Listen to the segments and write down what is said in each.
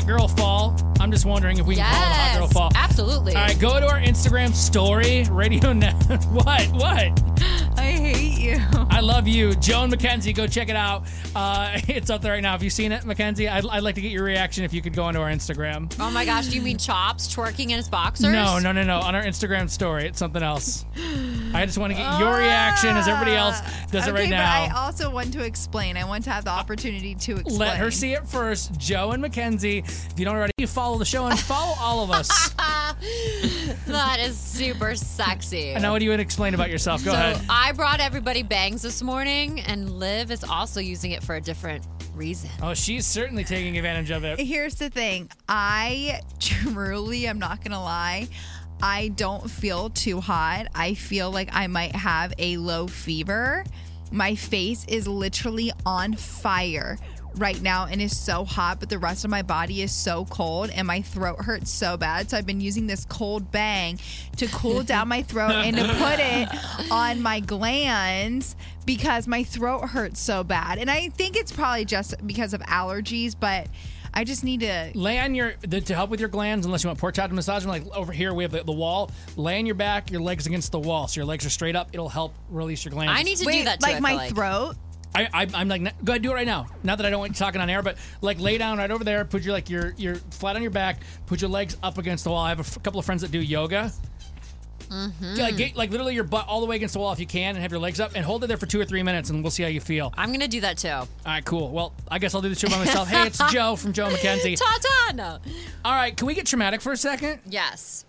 girl fall. I'm just wondering if we can call it a hot girl fall. Absolutely. All right, go to our Instagram story, Radio Net. What? I hate you. I love you. Joe and Mackenzie, go check it out. It's up there right now. Have you seen it, Mackenzie? I'd like to get your reaction if you could go onto our Instagram. Oh my gosh, do you mean Chops twerking in his boxers? No. On our Instagram story. It's something else. I just want to get your reaction as everybody else does it right now. But I also want to explain. I want to have the opportunity to explain. Let her see it first. Joe and Mackenzie. If you don't already, you follow the show and follow all of us. That is super sexy. And now what do you want to explain about yourself? Go ahead. I brought everybody bangs this morning, and Liv is also using it for a different reason. Oh, she's certainly taking advantage of it. Here's the thing. I truly, I'm not going to lie, I don't feel too hot. I feel like I might have a low fever. My face is literally on fire right now and is so hot, but the rest of my body is so cold and my throat hurts so bad. So I've been using this cold bang to cool down my throat and to put it on my glands because my throat hurts so bad. And I think it's probably just because of allergies, but I just need to lay on to help with your glands, unless you want porch to massage them. Like over here, we have the wall. Lay on your back, your legs against the wall, so your legs are straight up. It'll help release your glands. I need to do that too. Like my throat. I'm like, go ahead, do it right now. Not that I don't want you talking on air, but like lay down right over there. Put your you're flat on your back. Put your legs up against the wall. I have a couple of friends that do yoga. Mm-hmm. Get literally your butt all the way against the wall if you can, and have your legs up, and hold it there for 2 or 3 minutes, and we'll see how you feel. I'm gonna do that too. All right, cool. Well, I guess I'll do the show by myself. Hey, it's Joe from Joe Mackenzie. Ta-ta. No. All right, can we get traumatic for a second? Yes.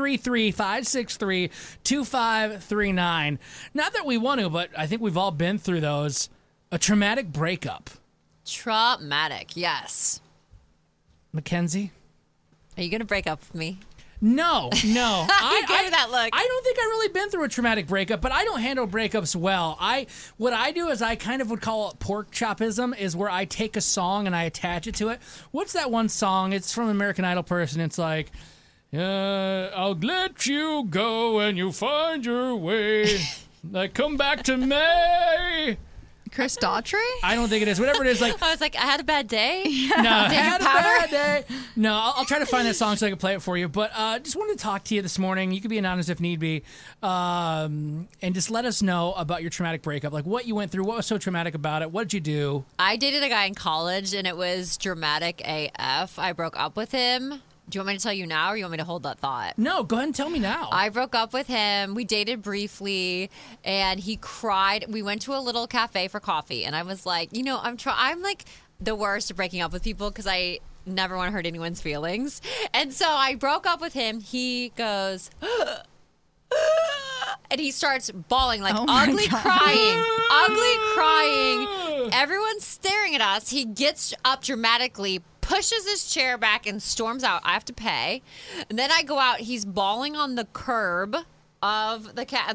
833-563-2539. Not that we want to, but I think we've all been through those. A traumatic breakup. Traumatic, yes. Mackenzie? Are you going to break up with me? No. You gave me that look. I don't think I've really been through a traumatic breakup, but I don't handle breakups well. What I do is I kind of would call it pork chopism, is where I take a song and I attach it to it. What's that one song? It's from an American Idol person. It's like, I'll let you go and you find your way. Like, come back to me. Chris Daughtry? I don't think it is. Whatever it is, like I was like, I had a bad day. No, had a bad day. No, I'll try to find that song so I can play it for you. But just wanted to talk to you this morning. You could be anonymous if need be, and just let us know about your traumatic breakup. Like what you went through. What was so traumatic about it? What did you do? I dated a guy in college, and it was dramatic AF. I broke up with him. Do you want me to tell you now, or you want me to hold that thought? No, go ahead and tell me now. I broke up with him. We dated briefly, and he cried. We went to a little cafe for coffee, and I was like, I'm like the worst at breaking up with people because I never want to hurt anyone's feelings. And so I broke up with him. He goes, and he starts bawling, like ugly crying. Everyone's staring at us. He gets up dramatically, pushes his chair back and storms out. I have to pay. And then I go out. He's bawling on the curb of the curb.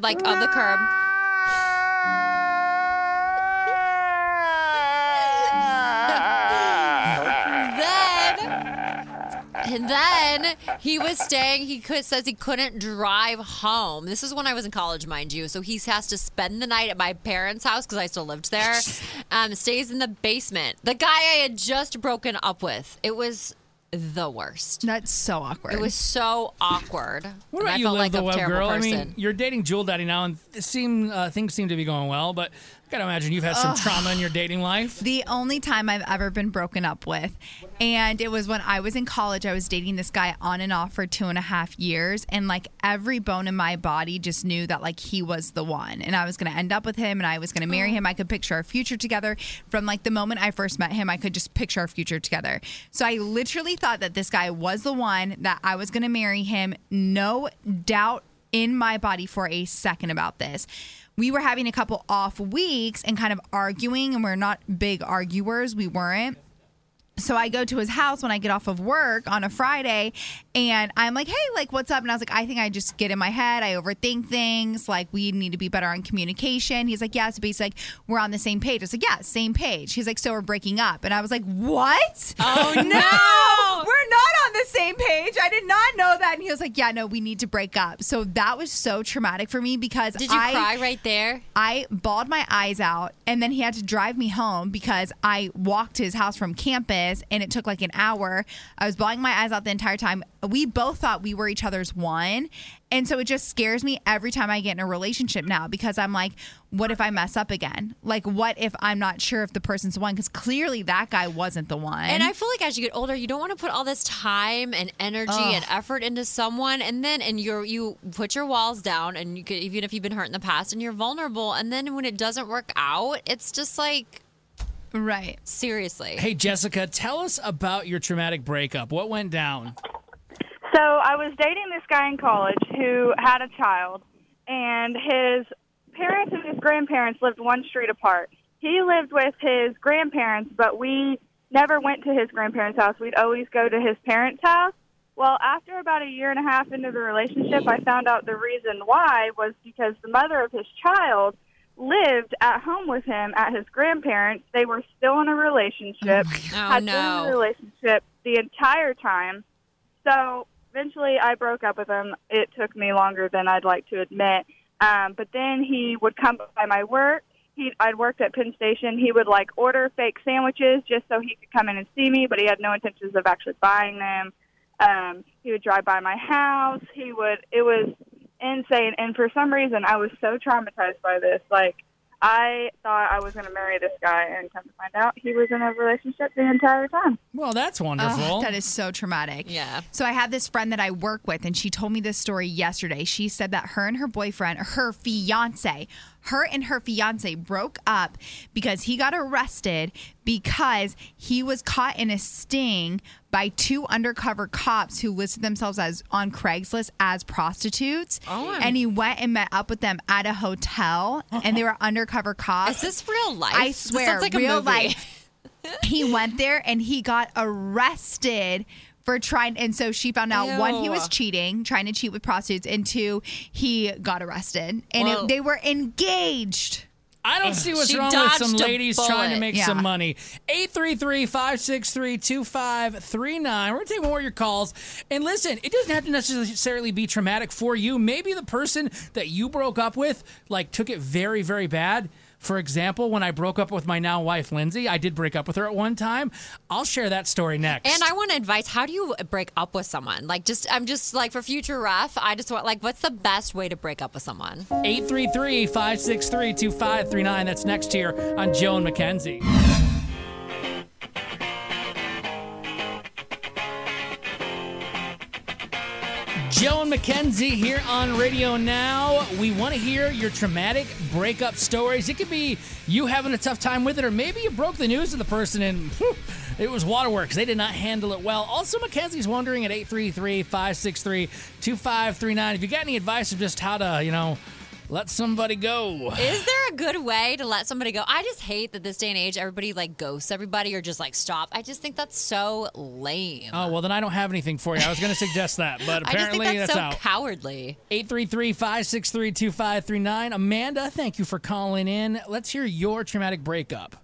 And then he was staying. Says he couldn't drive home. This is when I was in college, mind you. So he has to spend the night at my parents' house because I still lived there. Stays in the basement. The guy I had just broken up with. It was the worst. That's so awkward. It was so awkward. What about you, Liv, the web girl? I mean, you're dating Jewel Daddy now, and things seem to be going well, but I gotta imagine you've had some trauma in your dating life. The only time I've ever been broken up with, and it was when I was in college. I was dating this guy on and off for 2.5 years, and like every bone in my body just knew that like he was the one, and I was gonna end up with him, and I was gonna marry him. I could picture our future together. From like the moment I first met him, I could just picture our future together. So I literally thought that this guy was the one, that I was gonna marry him. No doubt in my body for a second about this. We were having a couple off weeks and kind of arguing, and we're not big arguers. We weren't. So I go to his house when I get off of work on a Friday, and I'm like, hey, like, what's up? And I was like, I think I just get in my head. I overthink things. Like, we need to be better on communication. He's like, yeah. So basically, like, we're on the same page. I was like, yeah, same page. He's like, so we're breaking up. And I was like, what? Oh, no. We're not on the same page. I did not know that. And he was like, yeah, no, we need to break up. So that was so traumatic for me because Did you cry right there? I bawled my eyes out, and then he had to drive me home because I walked to his house from campus. this, and it took like an hour. I was bawling my eyes out the entire time. We both thought we were each other's one. And so it just scares me every time I get in a relationship now, because I'm like, what if I mess up again? Like, what if I'm not sure if the person's the one? Because clearly that guy wasn't the one. And I feel like as you get older, you don't want to put all this time and energy and effort into someone, and you put your walls down, and you could, even if you've been hurt in the past, and you're vulnerable, and then when it doesn't work out, it's just like, right. Seriously. Hey, Jessica, tell us about your traumatic breakup. What went down? So I was dating this guy in college who had a child, and his parents and his grandparents lived one street apart. He lived with his grandparents, but we never went to his grandparents' house. We'd always go to his parents' house. Well, after about a year and a half into the relationship, I found out the reason why was because the mother of his child lived at home with him at his grandparents. They were still in a relationship, had been in a relationship the entire time. So eventually I broke up with him. It took me longer than I'd like to admit. But then he would come by my work. I'd worked at Penn Station. He would like order fake sandwiches just so he could come in and see me, but he had no intentions of actually buying them. He would drive by my house. It was insane. And for some reason, I was so traumatized by this. Like, I thought I was going to marry this guy, and come to find out he was in a relationship the entire time. Well, that's wonderful. That is so traumatic. Yeah. So I have this friend that I work with, and she told me this story yesterday. She said that her and her boyfriend, her and her fiance broke up because he got arrested because he was caught in a sting by two undercover cops who listed themselves as on Craigslist as prostitutes. And he went and met up with them at a hotel, and they were undercover cops. Is this real life? I This swear, sounds like a real movie. life. He went there and he got arrested for trying. And so she found out, one, he was cheating, trying to cheat with prostitutes, and two, he got arrested. And they were engaged. I don't see what's She wrong with some dodged a ladies trying to bullet. make some money. 833-563-2539. We're going to take more of your calls. And listen, it doesn't have to necessarily be traumatic for you. Maybe the person that you broke up with, like, took it very, very bad. For example, when I broke up with my now wife, Lindsay, I did break up with her at one time. I'll share that story next. And I want advice. How do you break up with someone? Like, I'm just like, for future ref, I just want, like, what's the best way to break up with someone? 833-563-2539. That's next here on Joe and Mackenzie. Joe and Mackenzie here on Radio Now. We want to hear your traumatic breakup stories. It could be you having a tough time with it, or maybe you broke the news to the person and it was waterworks. They did not handle it well. Also, Mackenzie's wondering at 833-563-2539 if you got any advice of just how to, let somebody go. Is there a good way to let somebody go? I just hate that this day and age, everybody like ghosts everybody or just like stop. I just think that's so lame. Oh, well, then I don't have anything for you. I was going to suggest that, but apparently I just think that's so out. cowardly. 833-563-2539. Amanda, thank you for calling in. Let's hear your traumatic breakup.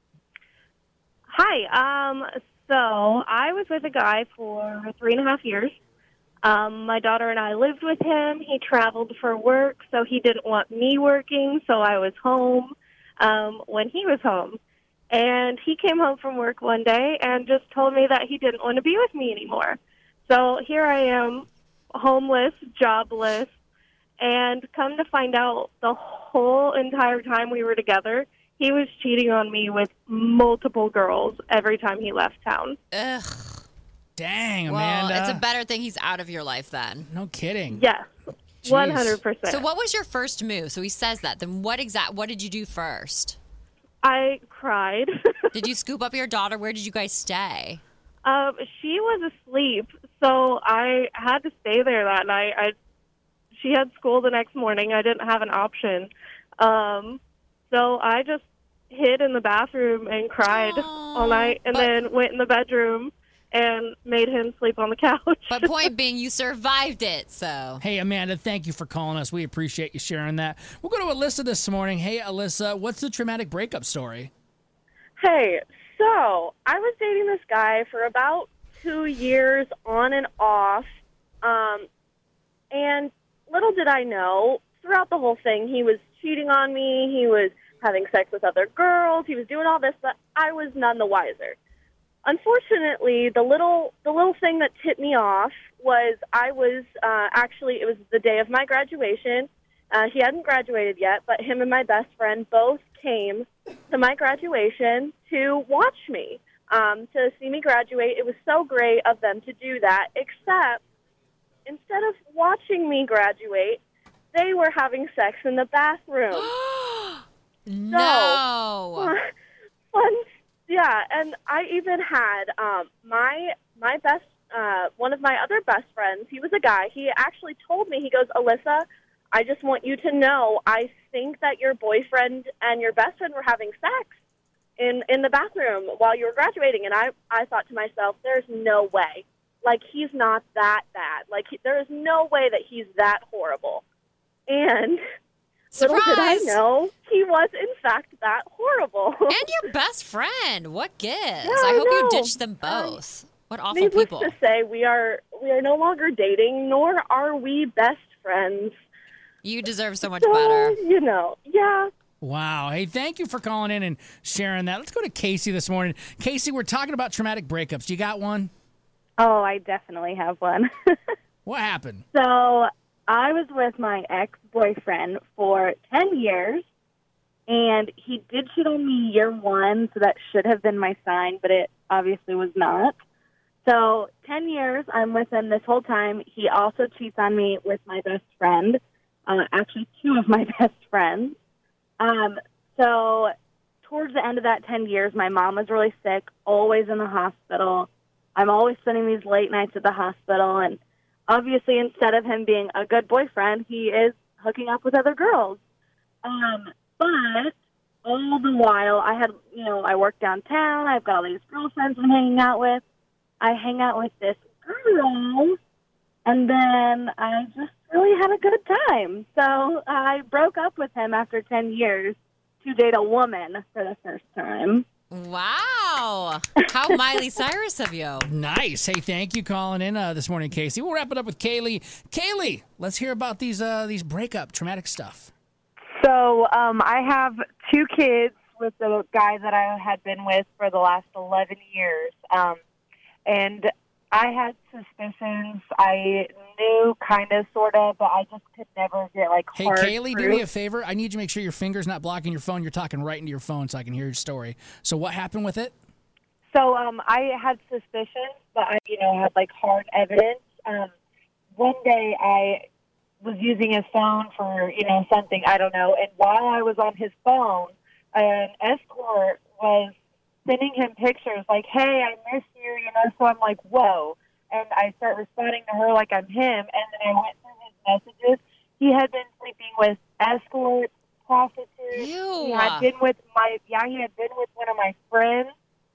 Hi. So I was with a guy for 3.5 years. My daughter and I lived with him. He traveled for work, so he didn't want me working, so I was home when he was home. And he came home from work one day and just told me that he didn't want to be with me anymore. So here I am, homeless, jobless, and come to find out the whole entire time we were together, he was cheating on me with multiple girls every time he left town. Ugh. Dang, Amanda. Well, it's a better thing he's out of your life then. No kidding. Yes, 100%. So what was your first move? So he says that. Then what did you do first? I cried. Did you scoop up your daughter? Where did you guys stay? She was asleep, so I had to stay there that night. She had school the next morning. I didn't have an option. So I just hid in the bathroom and cried all night, and then went in the bedroom and made him sleep on the couch. But point being, you survived it, so. Hey, Amanda, thank you for calling us. We appreciate you sharing that. We'll go to Alyssa this morning. Hey, Alyssa, what's the traumatic breakup story? Hey, so I was dating this guy for about 2 years on and off, and little did I know, throughout the whole thing, he was cheating on me, he was having sex with other girls, he was doing all this, but I was none the wiser. unfortunately, the little thing that tipped me off was I was actually, it was the day of my graduation. He hadn't graduated yet, but him and my best friend both came to my graduation to watch me, to see me graduate. It was so great of them to do that, except instead of watching me graduate, they were having sex in the bathroom. No. Fun. Yeah, and I even had my best, one of my other best friends, he was a guy. He actually told me, he goes, Alyssa, I just want you to know, I think that your boyfriend and your best friend were having sex in the bathroom while you were graduating. And I thought to myself, there's no way. Like, he's not that bad. Like, there is no way that he's that horrible. And Surprise! little did I know, he was, in fact, that horrible. And your best friend. What gives? Yeah, I hope you know. ditched them both. What awful Needless people. to say, we are no longer dating, nor are we best friends. You deserve so much So, better. yeah. Wow. Hey, thank you for calling in and sharing that. Let's go to Casey this morning. Casey, we're talking about traumatic breakups. You got one? Oh, I definitely have one. What happened? So I was with my ex-boyfriend for 10 years, and he did cheat on me year one, so that should have been my sign, but it obviously was not. So 10 years, I'm with him this whole time. He also cheats on me with my best friend, actually two of my best friends. So towards the end of that 10 years, my mom was really sick, always in the hospital. I'm always spending these late nights at the hospital, and obviously instead of him being a good boyfriend, he is hooking up with other girls. But all the while, I work downtown. I've got all these girlfriends I'm hanging out with. I hang out with this girl, and then I just really had a good time. So I broke up with him after 10 years to date a woman for the first time. Wow. How Miley Cyrus of you. Nice. Hey, thank you calling in this morning, Casey. We'll wrap it up with Kaylee. Kaylee, let's hear about these breakup, traumatic stuff. So I have two kids with the guy that I had been with for the last 11 years. And I had suspicions. I knew kind of, sort of, but I just could never get, Hey, hard Kaylee, do proof. me a favor. I need you to make sure your finger's not blocking your phone. You're talking right into your phone so I can hear your story. So what happened with it? So I had suspicions, but I, had, hard evidence. One day I was using his phone for, something, I don't know, and while I was on his phone, an escort was sending him pictures like, hey, I miss you, so I'm like, whoa. And I start responding to her like I'm him, and then I went through his messages. He had been sleeping with escorts, prostitutes. Ew. He had been with one of my friends.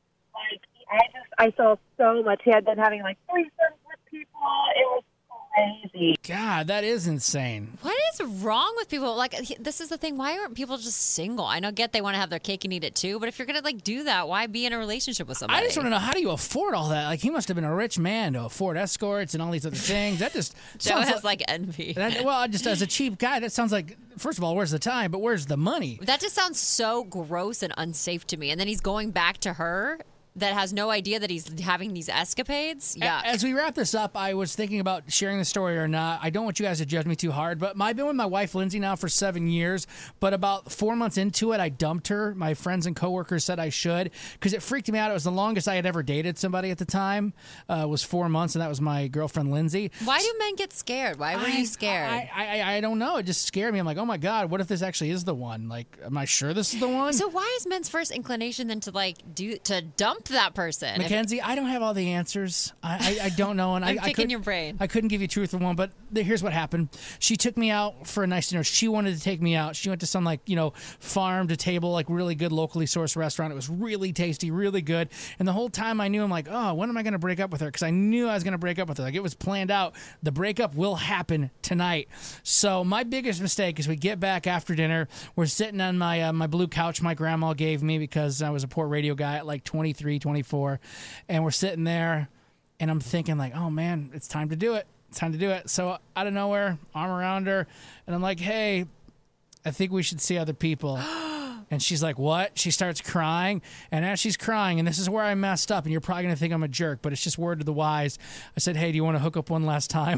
I saw so much. He had been having threesomes with people. It was crazy. God, that is insane. What is wrong with people? This is the thing. Why aren't people just single? I get they want to have their cake and eat it too, but if you're going to do that, why be in a relationship with somebody? I just want to know, how do you afford all that? He must have been a rich man to afford escorts and all these other things. That just Joe sounds has envy. just as a cheap guy, that sounds like, first of all, where's the time, but where's the money? That just sounds so gross and unsafe to me. And then he's going back to her that has no idea that he's having these escapades. Yuck. As we wrap this up, I was thinking about sharing the story or not. I don't want you guys to judge me too hard, but I've been with my wife, Lindsay, now for 7 years. But about 4 months into it, I dumped her. My friends and coworkers said I should because it freaked me out. It was the longest I had ever dated somebody at the time. Was 4 months, and that was my girlfriend, Lindsay. Why do men get scared? Why were you scared? I don't know. It just scared me. I'm like, oh my God, what if this actually is the one? Am I sure this is the one? So why is men's first inclination then to dump that person? Mackenzie, I don't have all the answers. I don't know. And I'm picking your brain. I couldn't give you truth for one, but here's what happened. She took me out for a nice dinner. She wanted to take me out. She went to some farm to table, really good locally sourced restaurant. It was really tasty, really good. And the whole time I knew, I'm like, oh, when am I going to break up with her? Because I knew I was going to break up with her. It was planned out. The breakup will happen tonight. So my biggest mistake is we get back after dinner. We're sitting on my my blue couch my grandma gave me because I was a poor radio guy at 23, 24. And we're sitting there, and I'm thinking oh man, it's time to do it. It's time to do it. So out of nowhere, arm around her, and I'm like, hey, I think we should see other people. And she's like, what? She starts crying. And as she's crying, and this is where I messed up, and you're probably going to think I'm a jerk, but it's just word to the wise. I said, hey, do you want to hook up one last time?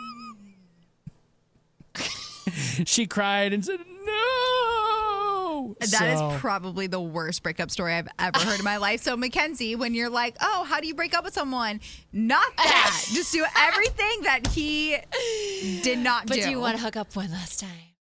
She cried and said, no. That is probably the worst breakup story I've ever heard in my life. So, Mackenzie, when you're like, oh, how do you break up with someone? Not that. Just do everything that he did not do. But do you want to hook up one last time?